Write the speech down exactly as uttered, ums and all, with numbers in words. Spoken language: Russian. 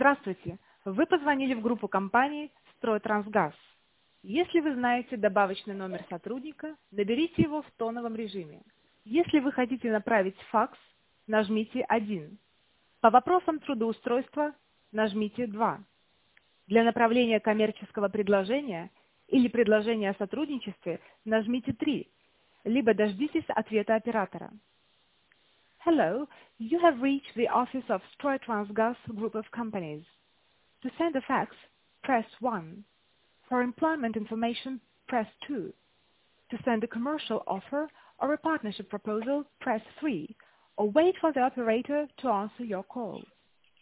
Здравствуйте! Вы позвонили в группу компании «Стройтрансгаз». Если вы знаете добавочный номер сотрудника, наберите его в тоновом режиме. Если вы хотите направить факс, нажмите один. По вопросам трудоустройства нажмите два. Для направления коммерческого предложения или предложения о сотрудничестве нажмите три, либо дождитесь ответа оператора. Hello, you have reached the office of Stroytransgas Group of Companies. To send a fax, press one. For employment information, press two. To send a commercial offer or a partnership proposal, press three, or wait for the operator to answer your call.